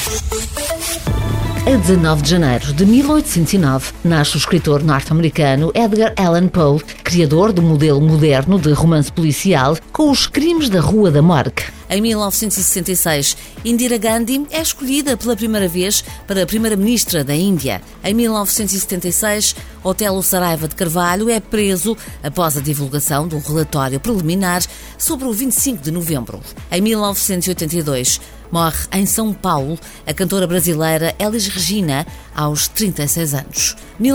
A 19 de janeiro de 1809, nasce o escritor norte-americano Edgar Allan Poe, criador do modelo moderno de romance policial com Os Crimes da Rua da Morgue. Em 1966, Indira Gandhi é escolhida pela primeira vez para a primeira-ministra da Índia. Em 1976, Otelo Saraiva de Carvalho é preso após a divulgação do relatório preliminar sobre o 25 de novembro. Em 1982, morre em São Paulo a cantora brasileira Elis Regina, aos 36 anos.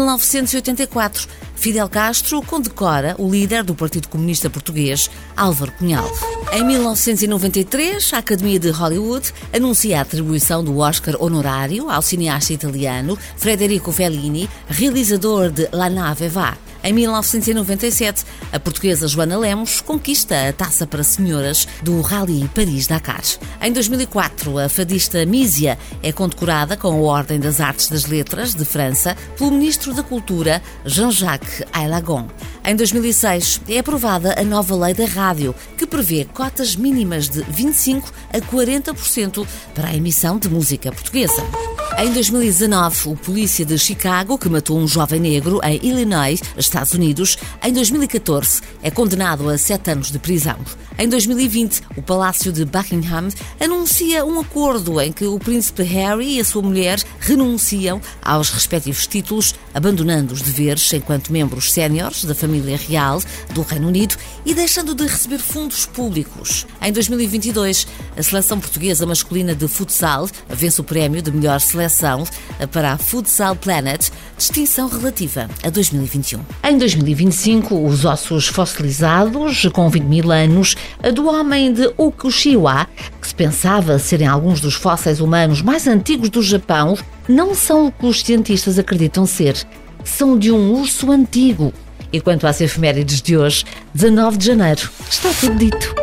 1984, Fidel Castro condecora o líder do Partido Comunista Português, Álvaro Cunhal. Em 1993, a Academia de Hollywood anuncia a atribuição do Oscar honorário ao cineasta italiano Federico Fellini, realizador de La Nave Va. Em 1997, a portuguesa Joana Lemos conquista a taça para senhoras do Rally Paris-Dakar. Em 2004, a fadista Mísia é condecorada com a Ordem das Artes das Letras de França pelo Ministro da Cultura, Jean-Jacques Aillagon. Em 2006, é aprovada a nova lei da rádio, que prevê cotas mínimas de 25% a 40% para a emissão de música portuguesa. Em 2019, o polícia de Chicago, que matou um jovem negro em Illinois, Estados Unidos, em 2014 é condenado a 7 anos de prisão. Em 2020, o Palácio de Buckingham anuncia um acordo em que o príncipe Harry e a sua mulher renunciam aos respectivos títulos, abandonando os deveres enquanto membros séniores da família real do Reino Unido e deixando de receber fundos públicos. Em 2022, a seleção portuguesa masculina de futsal vence o prémio de melhor seleção para a Futsal Planet, distinção relativa a 2021. Em 2025, os ossos fossilizados, com 20 mil anos, do homem de Okushiwa, que se pensava serem alguns dos fósseis humanos mais antigos do Japão, não são o que os cientistas acreditam ser. São de um urso antigo. E quanto às efemérides de hoje, 19 de janeiro, está tudo dito.